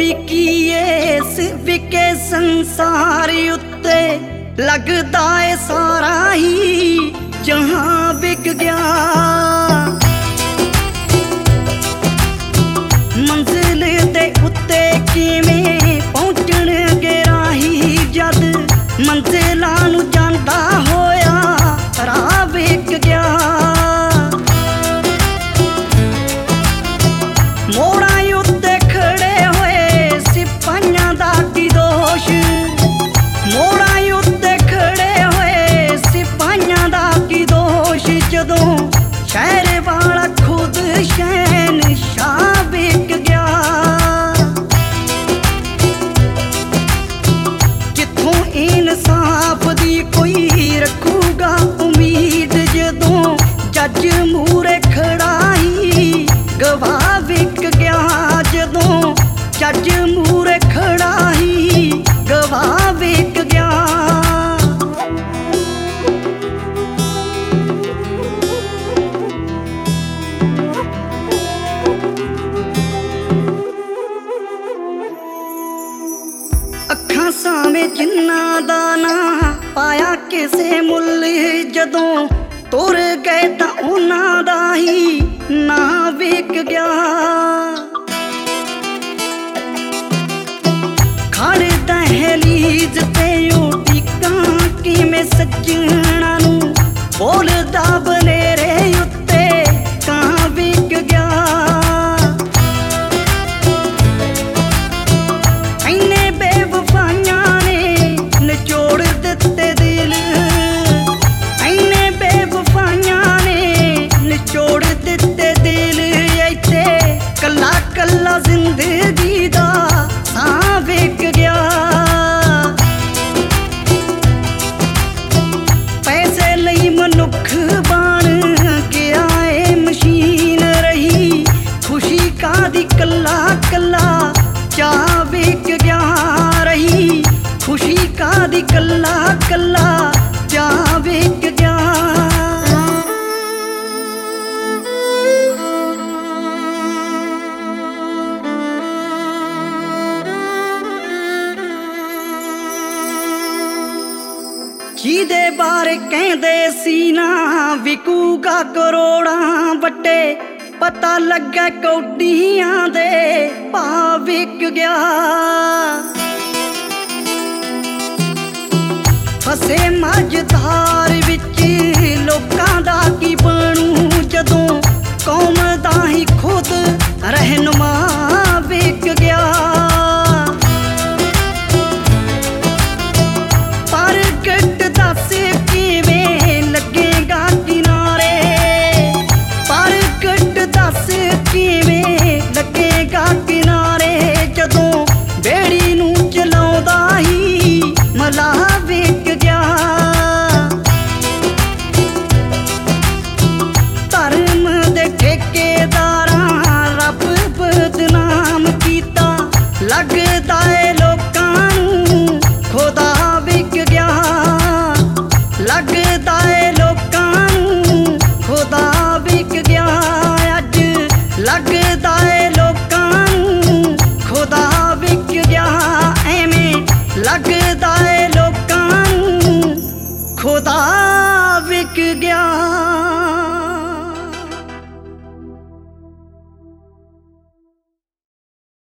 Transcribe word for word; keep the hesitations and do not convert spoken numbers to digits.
की इस विके संसार उत्ते लगदा है सारा ही जहां बिक गया। मंजिल दे उत्ते किवें पहुंचणगे राही जद मंजिलां नूं जांदा होया राह विक गया। मोड़ा उत्ते खड़े होए सिपाहियां दा की दोष, मोड़ा उत्ते खड़े होए सिपाहियां दा की दोष। जदों शहर वाला खुद शहनशाह बिक गया। कित्थों इंसाफ दी कोई रखूगा उम्मीद जदों जज मूरे खड़ाई गवाह विक गया। जदों जज मूरे खड़ाई गवाह विक गया। अखां सामे जिन्ना दा ना पाया किसे मुल जदों तुर गए तां उन्हां दा ही ना विक गया। खड़ दहलीज ते उडिकां किवें सज्जणा नूं बोलदा बनेरे उत्ते कां विक गया। इन्ने बेवफाइयां ने निचोड़ दित्ते दिल, इन्ने बेवफाइयां ने निचोड़ दित्ते दिल। इत्थे कल्ला कल्ला जिंदगी दा साह विक गया। पैसे लई मनुख बन गया ए मशीन रही खुशी कादी कल्ला कल्ला चाह विक गया। रही खुशी कादी कल्ला कल्ला चाह विक गया। जिहदे बारे कहंदे सी ना विकूगा करोड़ां वट्टे पता लगा कौडियां दे भाव विक गया। फसे मझधार विच लोकां दा की बनू जदों कौम दा ही खुद रहनुमा